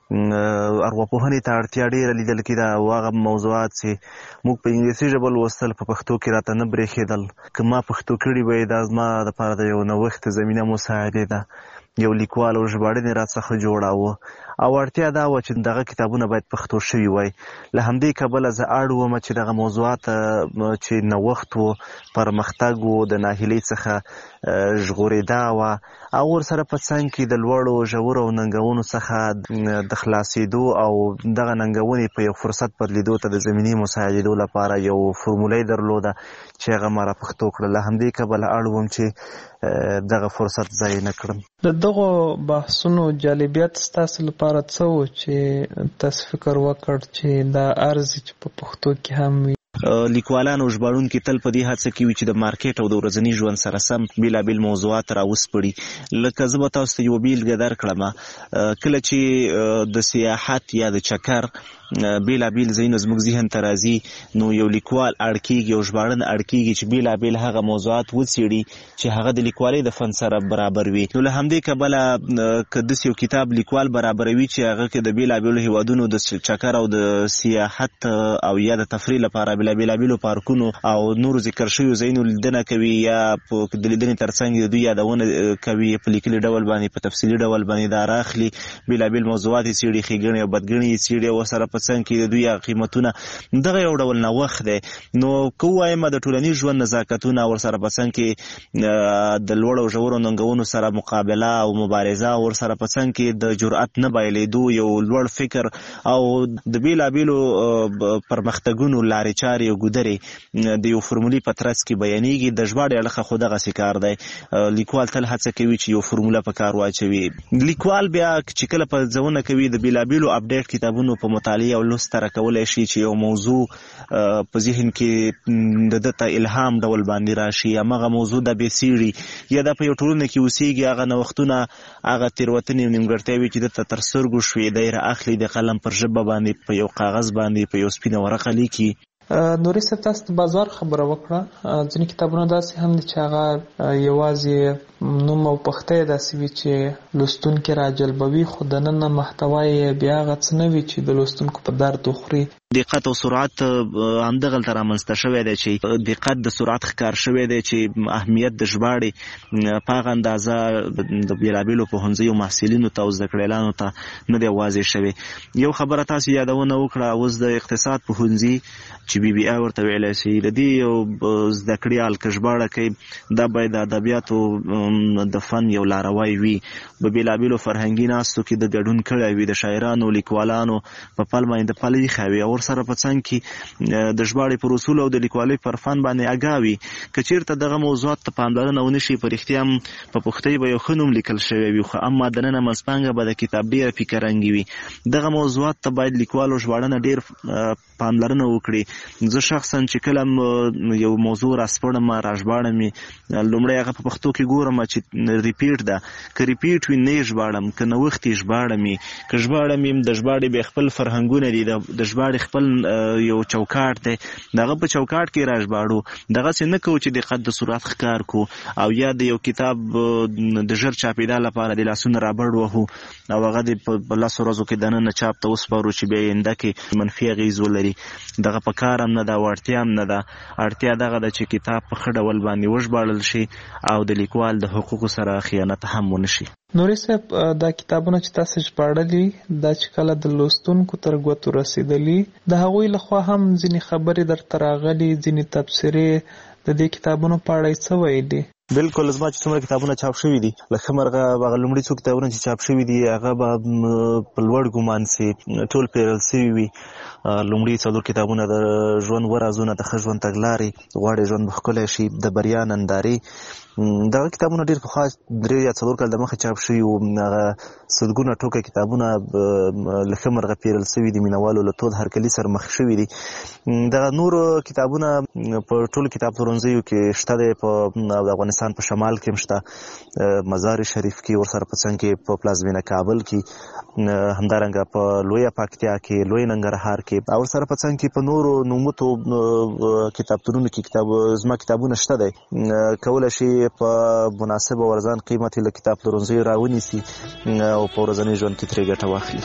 ارواپوهنې ته اړتیا ډېره لیدل کېده او هغه موضوعات چې موږ په انګلیسي ژبه لوستل په پښتو کې راته نه برېښېدل. که ما پښتو کړي وی دا زما دپاره د یو نوښت زمینه مساعدې ده، یو لیکوال او ژباړنې راڅخه جوړاوه او اړتیا دا وه چې دغه کتابونه باید پښتو شوي وای. له همدې کبله زه اړ وم چې دغه موضوعات چې نوښت و، پرمختګ و، د ناهیلۍ څخه ژغورېدا وه، او ورسره په څنګ کې د لوړو ژورو ننګونو څخه د خلاصېدو او دغه ننګونې په یو فرصت بدلېدو ته د زمینې مساعدېدو لپاره یو فورموله یې درلوده چې هغه ما را پښتو کړه. له همدې کبله اړ وم چې دغه فرصت ضایع نه کړم. د دغو بحثونو جالبیت ستاسو لپاره څه و چې تاسو فکر وکړ چې دا ارزي چې په پښتو کې هم وي؟ لیکوالان او ژباړونکي تل په دې هڅه کې وي چې د مارکیټ او د ورځني ژوند سره سم بېلابېل موضوعات راوسپړي. لکه زه به تاسو ته یوه بېلګه درکړم، کله چې د سیاحت یا د چکر بېلابېل ځایونه زموږ ذهن ته راځي، نو یو لیکوال اړ کېږي او ژباړن اړ کېږي چې بېلابېل هغه موضوعات وڅېړي چې هغه د لیکوالۍ د فن سره برابر وي. نو له همدې کبله که داسې یو کتاب لیکوال برابروي چې هغه کې د بېلابېلو هېوادونو د چکر او د سیاحت او یا د تفریح لپاره بېلابېلو پارکونو او نورو ذکر شویو ځایونو لیدنه کوي، یا د لیدنې ترڅنګ د دوی یادونه کوي په لیکلي ډول باندې، په تفصیلي ډول باندې دا راخلي، بېلابېل موضوعات یې څېړي، ښېګڼې او بدګڼې یې څېړي، او ورسره په څنګ کې د دوی قیمتونه. دغه یو ډول نوښت دی. نو که ووایم د ټولنیز ژوند نزاکتونه، ورسره په څنګ کې د لوړ او ژورو ننګونو سره مقابله او مبارزه، ورسره په څنګ کې د جرأت نه بایلېدو، یو لوړ فکر او د بېلابېلو پرمختګونو لارې چارې او ګودرې د یو فورمولې په ترڅ کې بیانېږي. د ژباړې اړخه خو دغسې کار دی. لیکوال تل هڅه کوي چې یو فورموله په کار واچوي. لیکوال بیا چې کله په ځونه کوي د بېلابېلو اپډیټ کتابونو په مطالعه او لوست راکولی شي چې یو موضوع په ذهن کې د ده ته الهام ډول باندې راشي، همغه موضوع د بیسیړي یا د په یو ټولنه کې اوسېږي، هغه نوښتونه، هغه تېروتنې او نیمګړتیاوې چې ده ته تر سترګو شوې، دی رااخلي د قلم پر ژبه باندې په یو کاغذ باندې په یو سپینه ورقه لیکي. نوري صاحب، تاسو د بازار خبره وکړه. ځینې کتابونه داسې هم دي چې هغه یوازې نوم او پخته یې داسې وي چې لوستونکي راجلبوي، خو دننه محتوا یې بیا هغه څه نه وي چې د لوستونکو په درد وخوري. دقت او سرعت همدغلته رامنځته شوی دی چې دقت د سرعت ښکار شوی دی چې اهمیت د ژباړې په هغه اندازه د بېلابېلو پوهنځیو محصلینو ته او زده کړیالانو ته نه دی واضح شوی. یو خبره تاسو یادونه وکړه، اوس د اقتصاد پوهنځي چې BBA ورته ویلی شي، د دې یو زده کړیال که ژباړه کوي دا باید د ادبیاتو د فن یو لاروی وي، په بېلابېلو فرهنګي ناستو کې د ګډون کړی وي، د شاعرانو لیکوالانو په پل باندې پل ایښی وي او ورسره په څنګ کې د ژباړې پر اصولو او د لیکوالۍ پر فن باندې اګاه وي. که چېرته دغه موضوعات ته پاملرنه ونه شي، په رښتیا هم په پښتۍ به یو ښه نوم لیکل شوی وي، خو اما دننه منځپانګه به د کتاب ډېره فکرنګې وي. دغه موضوعات ته باید لیکوالو ژباړنه ډېر پاملرنه وکړي. زه شخصا چې کله یو موضوع راسپړم راژباړم یې، لومړی هغه په پښتو کې ګورم چې ریپیټ ده، که ریپیټ وي نه یې ژباړم، که نوښت یې ژباړم یې، که ژباړم یې د ژباړې بیا خپل فرهنګونه دي، د ژباړې خپل یو چوکاټ دی، دغه په چوکاټ کې راژباړو. دغسې نه کوو چې دقت د سرعت ښکار کو او یا د یو کتاب د ژر چاپېدا لپاره د لاسونه رابړ وهو او هغه د په لسو ورځو کې دننه چاپ ته وسپارو چې بیا یې آینده کې منفي اغېز ولري. دغه په کار هم نه ده او اړتیا هم نه ده. اړتیا دغه ده چې کتاب په ښه ډول باندې وژباړل شي او د لیکوال د حقوقو سره خیانت هم ونه شي. نوري صاحب، دا کتابونه چې تاسو ژباړلي دا چې کله د لوستونکو تر ګوتو رسېدلي، د هغوی لخوا هم ځینې خبرې درته راغلي، ځینې تبصرې د دې کتابونو په اړه یې څه ویلي؟ بالکل، زما چې څومره کتابونه چاپ شوي دي، له ښه مرغه هغه لومړي څو کتابونه چې چاپ شوي دي هغه به په لوړ ګمان سي ټول پیرل سوي وي. لومړي 4 کتابونه د ژوند ورازونه، د ښه ژوند تګلارې، غواړې ژوند به ښکلی شي، د بریا نندارې. دغه کتابونه ډېر پخوا 3 یا 4 کال دمخه چاپ شوي وو. هغه سلګونه ټوکه کتابونه له ښه مرغه پیرل سوي دي، مینوالو له تود هرکلي سره مخ شوي دي. دغه نورو کتابونه په ټولو کتاب پلورنځیو کې شته دی، په افغانستان په شمال کې هم شته، مزار شریف کې، ورسره په څنګ کې په پلازمینه کابل کې، همدارنګه په لویه پکتیا کې، لوی ننګرهار کې، او ورسره په څنګ کې په نورو نوموتو کتابتونونو کې زما کتابونه شته دی. کولی شي په مناسبه ورځان قیمت له کتاب پلورنځیو راونیسي او په ورځني ژوند کې ترې ګټه واخلي.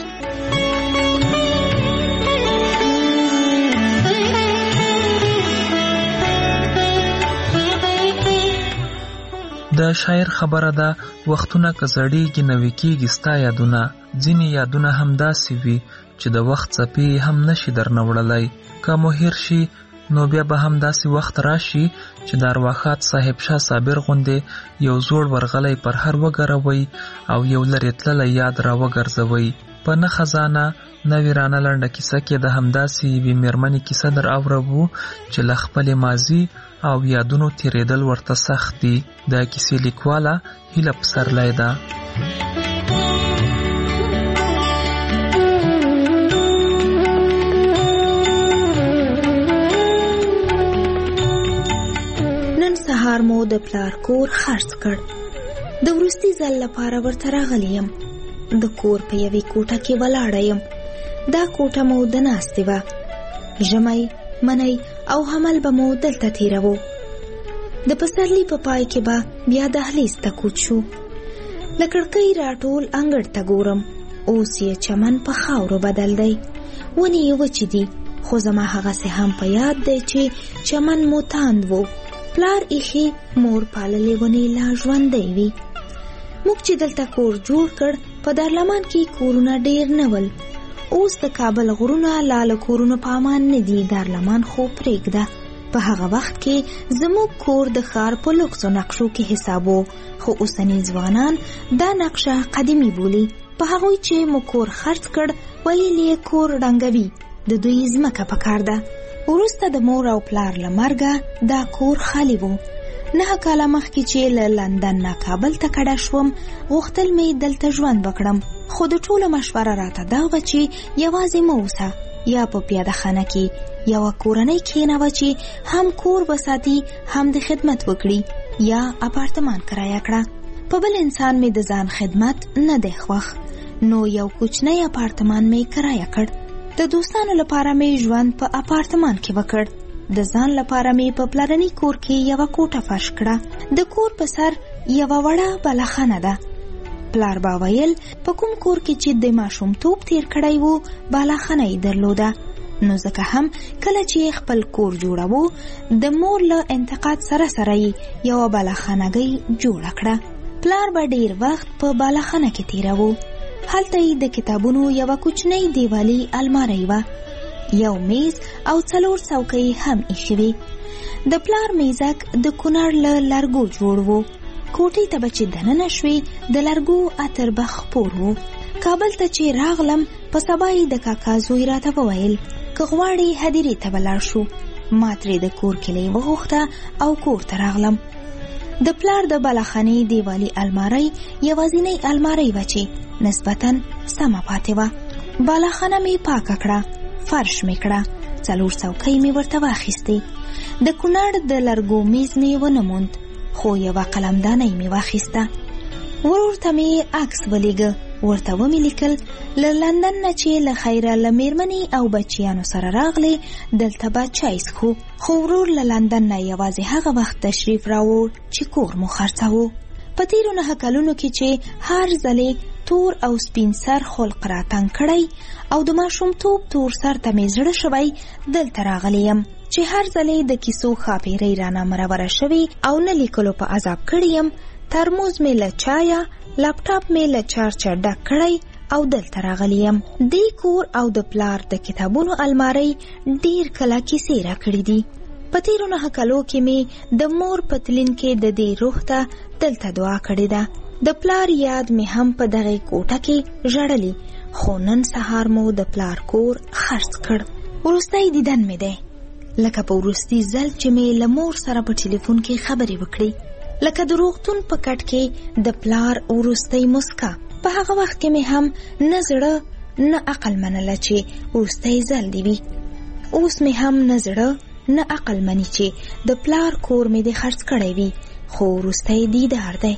د شاعر خبره ده، وختونه که زړیږي نوي کېږي ستا یادونه، ځینې یادونه هم داسې وي چې د وخت څپې هم نشي درنه وړلی. که مو هیر شي نو بیا به هم داسې وخت راشي چې د ارواښاد صاحب شاه صابر غوندې یو زوړ ورغلی پر هر وګروئ او یو لرې تللی یاد را وګرځوئ. په نه خزانه نه ویرانه لنډه کیسه کې د همداسې یوې مېرمنې کیسه در اوربو چې له خپلې ماضي او یادونو تیریدل ورته سخت دي. د کیسې لیکواله هیله پسرلی ده. سهار مو د پلار کور خرڅ کړ، د وروستي ځل لپاره ورته راغلی یم. د کور په یوې کوټه کې ولاړه یم. دا کوټه مو د ناستې وه، ژمی، منی او حمل به مو دلته تیروو. د پسرلي په پای کې به بیا دهلیز ته کوچ شو. له کړکۍ راټول انګړ ته ګورم، اوس یې چمن په خاورو بدل دی. ونې یې وچې دي، خو زما هغسې هم په یاد دی چې چمن مو تاند و. پلار ایخي مور پاللې ونې لا ژوندی وي. موږ چې دلته کور جوړ کړ په دارلمان کې کورونه ډیر نه ول. اوس د کابل غرونه لا له کورونو په امان نه دي، دارلمان خو پرېږده. په هغه وخت کې زموږ کور د ښار په لوکسو نقشو کې حسابو، خو اوسني ځوانان دا نقشه قدیمي بولي. په هغوی چې مو کور خرڅ کړ ویل یې کور ړنګوي، د دوی ځمکه پکار ده. وروسته د مور او پلار له مرګه دا کور خالی وو. 9 کاله مخکې چې له لندن نه کابل ته کډه شوم، غوښتل مې دلته ژوند وکړم، خو د ټولو مشوره راته دا وه چې یوازې مه اوسه، یا په پیاده خانه کې یوه کورنۍ کښېنوه چې هم کور وساتي هم د خدمت وکړي یا اپارتمان کرایه کړه. په بل انسان مې د ځان خدمت نه دی خوښ، نو یو کوچنی اپارتمان مې کرایه کړ. د دوستانو لپاره مې ژوند په اپارتمان کې وکړ. د ځان لپاره مې په پلرني کور کې یوه کوټه فرش کړه. د کور په سر یوه وړه بالاخانه ده. پلار با ویل په کوم کور کې چې د ماشومتوب تیر کړی وو بالاخانه یې درلوده، نو ځکه هم کله چې خپل کور جوړوو د مور له انتقاد سره سره یې یوه بالاخانګۍ جوړه کړه. پلار به ډیر وخت په بالاخانه کې تیروو. هلته یې د کتابونو یوه کوچنۍ دیوالي المارۍ وه، یو میز او 4 څوکۍ هم ایښې وې. د پلار میزک د کونړ له لرګو جوړ وو. کوټې ته به چې دننه شوې د لرګو عطر به خپور وو. کابل ته چې راغلم په سبا یې د کاکا زوی راته وویل که غواړې هدیرې ته به لاړ شو. ما ترې د کور کیلۍ وغوښته او کور ته راغلم. د پلار د بالاخانې دیوالي المارۍ یوازینۍ المارۍ وه چې نسبتاً سمه پاتې وه. بالاخانه مې پاکه کړه، فرش مې کړه، 4 څوکۍ مې ورته واخیستې. د کونړ د لرګو میز مې ونه موند، خو یوه قلمدانۍ مې واخیسته. ورور ته مې عکس ولیږه، ورته ومې لیکل له لندن نه چې له خیره له میرمنې او بچیانو سره راغلې دلته به چای څښو. خو ورور له لندن نه یوازې هغه وخت تشریف راوړ چې کور مو خرڅاوه. په تیرو 9 کلونو کې چې هر ځلې تور او سپین سر خلق را تنګ کړی او د ماشومتوب تور سر ته مې زړه شوی دلته راغلی یم چې هر ځلې د کیسو ښاپیرۍ رانه مروره شوي او نه لیکلو په عذاب کړی یم. ترموز مې له چایه، لپټاپ مې له چارجر ډک کړی او دلته راغلی یم. دې کور او د پلار د کتابونو المارۍ ډیر کله کیسې را کړي دي. په تیرو 9 کلو کې مې د مور په تلین کې د دې روح ته دلته دعا کړې ده. د پلار یاد مې هم په دغه کوټه کې ژړلی، خو نن سهار مو د پلار کور خرڅ کړ. وروستی دیدن مې دی، لکه په وروستي ځل چې مې له مور سره په ټلیفون کې خبرې وکړې، لکه د روغتون په کټ کې د پلار وروستی مسکا. په هغه وخت کې مې هم نه زړه نه عقل منله چې وروستی ځل دی وي. اوس مې هم نه زړه نه عقل مني چې د پلار کور مې د خرڅ کړی وي، خو وروستی دیدار دی.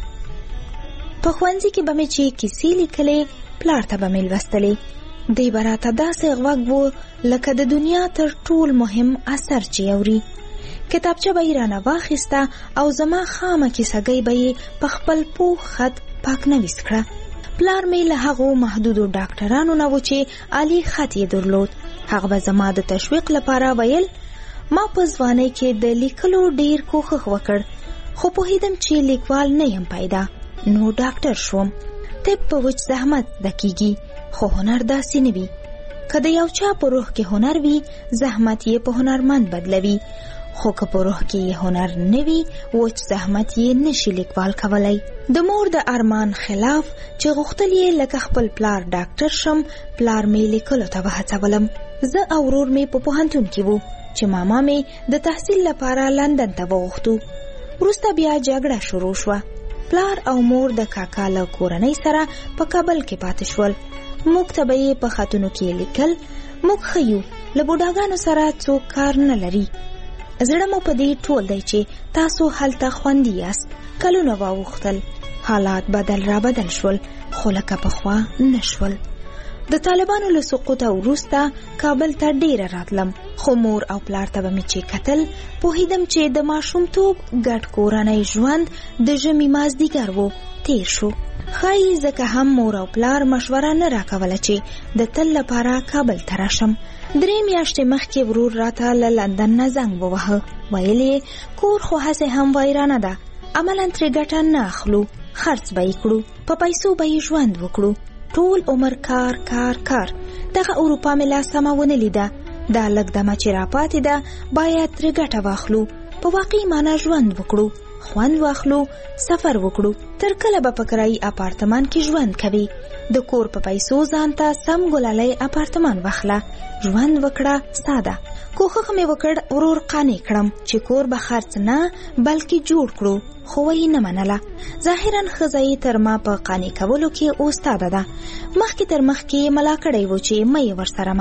په ښوونځي کې به مې چې کیسې لیکلې پلار ته به مې لوستلې. دی به راته داسې غوږ و لکه د دنیا تر ټول مهم اثر چې اوري. کتابچه به یې رانه واخیسته او زما خامه کیسهګۍ به یې په خپل پوخ خط پاک نویس کړه. پلار مې له هغو محدودو ډاکټرانو نه و چې عالی خط یې درلود. هغه به زما د تشویق لپاره ویل. ما په ځوانۍ کې د لیکلو ډیر کوښښ وکړ، خو پوهیدم چې لیکوال نه یم پیدا، نو ډاکټر شوم. طب په وچ زحمت دکیږي، خو هنر داسې نه وي. که د یو چا په روح کې هنر وي، زحمت یې په هنرمند بدلوي، خو که په روح کې یې هنر نه وي، وچ زحمت یې نشي لیکوال کولی. د مور د ارمان خلاف چې غوښتل یې لکه خپل پلار ډاکټر شم، پلار مې لیکلو ته وهڅولم. زه او ورور مې په پوهنتون کې وو چې ماما مې د تحصیل لپاره لندن ته وغوښتو. وروسته بیا جګړه شروع شوه. پلار او مور د کاکا له کورنۍ سره په کابل کې پاتې شول. موږ ته به یې په خطونو کې لیکل. موږ ښه یو، له بوډاګانو سره څوک کار نه لري. زړه مو په دې ټول دی چې تاسو هلته خوندي یاست. کلونه واوښتل، حالات بدل را بدل شول، خو لکه پخوا نه شول. د طالبانو له سقوطه وروسته کابل ته ډیره راتلم، خو مور او پلار ته به مې چې کتل پوهیدم چې د ماشومتوب ګډ کورنۍ ژوند د ژمي مازدیګر و تیر شو. ښایي ځکه هم مور او پلار مشوره نه راکوله چې د تل لپاره کابل ته راشم. 3 میاشتې مخکې ورور راته له لندن نه زنګ ووهه. ویل یې کور خو هسې هم ویرانه ده، عملاً ترې ګټه نه اخلو، خرڅ به یې کړو، په پیسو به یې ژوند وکړو. ټول عمر کار کار کار. دغه اروپا مې لا سمه ونه لیده. دا لږ دمه چې راپاتې ده باید ترې ګټه واخلو، په واقعي معنا ژوند وکړو، خوند واخلو، سفر وکړو. تر کله به په کرایي اپارتمان کې ژوند کوي؟ د کور په پیسو ځان ته سم ګلالی اپارتمان واخله، ژوند وکړه ساده. کوښښ مې وکړ ورور قانع کړم چې کور به خرڅ نه بلکې جوړ کړو، خو یې نه منله. ظاهراً ښځه یې تر ما په قانع کولو کې استاده ده. مخکې تر مخکې ملا کړی و چې مه یې ورسره منه.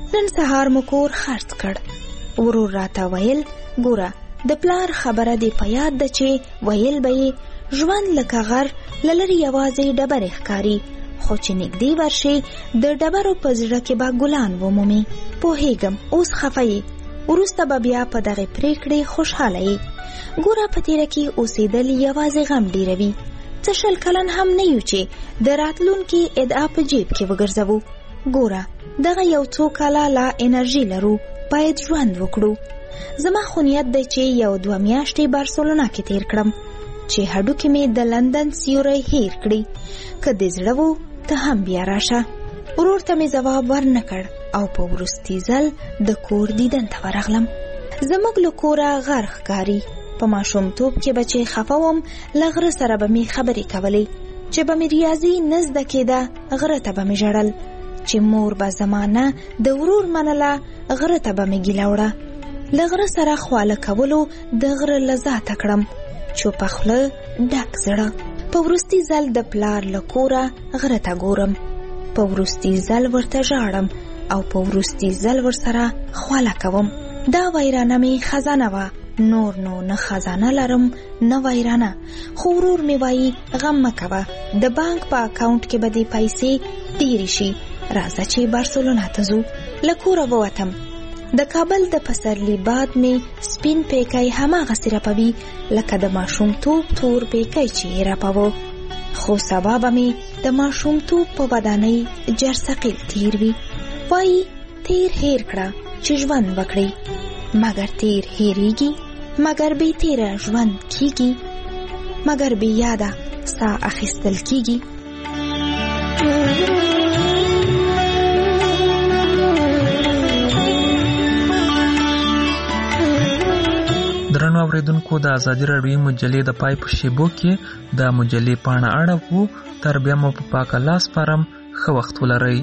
نن سهار مو کور خرڅ کړ. ورور راته ویل ګوره د پلار خبره دی په یاد ده چې ویل به یې ژوند لکه غر له لرې یوازې ډبرې ښکاري، خو چې نږدې ورشي د ډبرو په زړه کې به ګلان ومومي. پوهېږم اوس خفه یې، وروسته به بیا په دغې پرېکړې خوشحاله یې. ګوره په تیره کې اوسېدل یوازې غم ډېروي. څه 20 کلن هم نه یو چې د راتلونکي ادعا په جیب کې وګرځوو. ګوره دغه یو څو کاله لا انرژي لرو، باید ژوند وکړو. زما خو نیت دی چې 1-2 میاشتې بارسلونا کې تیر کړم چې هډوکې مې د لندن سیوری هیر کړي. که دې زړه وو ته هم بیا راشه. ورور ته مې ځواب ورنه کړ او په وروستي ځل د کور دیدن ته ورغلم. زموږ له کوره غر ښکاري. په ماشومتوب کې به چې خفه وم له غره سره به مې خبرې کولې، چې به مې ریاضي نه زده کېده غره ته به مې ژړل، چې مور به زمانه د ورور منله غره ته به مې ګیله وړه. له غره سره خواله کولو د غره لذات کړم، چوپه خوله ډک زړه. په وروستي ځل د پلار له کوره غره ته ګورم، په وروستي ځل ورته ژاړم او په وروستي ځل ورسره خواله کوم. دا ویرانه مې خزانه وه، نور نو نه خزانه لرم نه ویرانه. خو ورور مې وایي غم مه کوه، د بانک په اکاونټ کې به دې پیسې ډېرې شي، راځه چې بارسلونا ته ځو. له کوره ووتم. د کابل د پسرلي باد مې سپین پیکی هماغسې رپوي لکه د ماشومتوب تور پیکی چې یې رپوه. خو سبا به مې د ماشومتوب په ودانۍ جرثقیل تیر وي. وایي تیر هیر کړه چې ژوند وکړي، مګر تیر هیریږي، مګر بې تیره ژوند کیږي، مګر بې یاده سا اخیستل کیږي. درنو اوریدونکو، د ازادي راډیوي مجلې د پای په شیبو کې د مجلې پاڼه اړوو. تر بیا مو په پاکه لاس سپارم. ښه وخت ولرئ.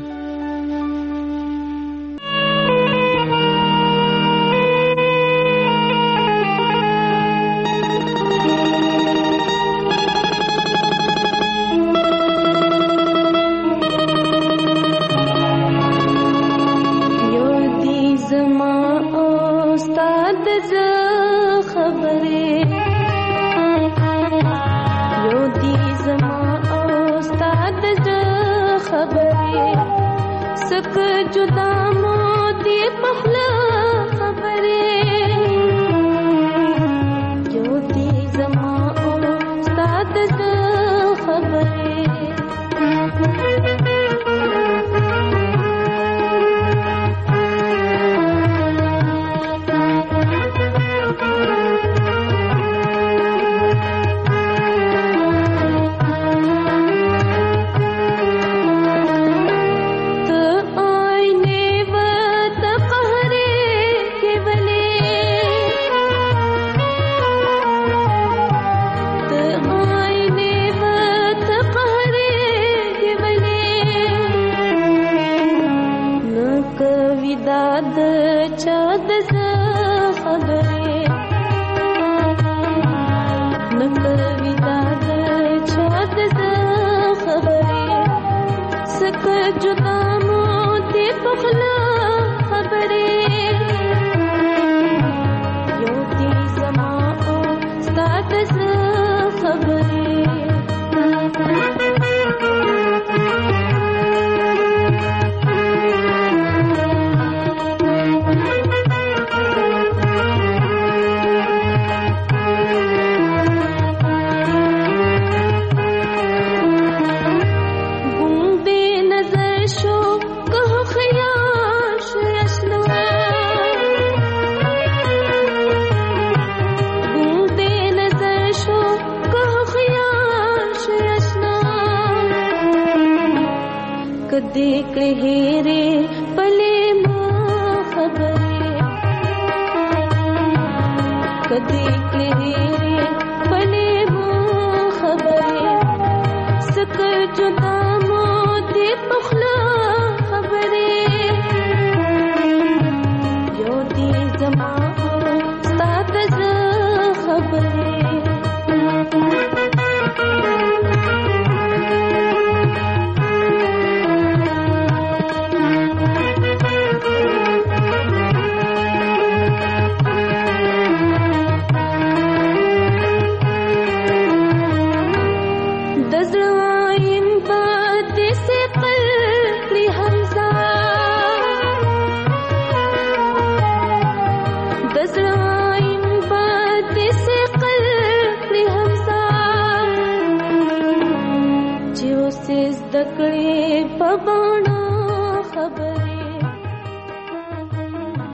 कदी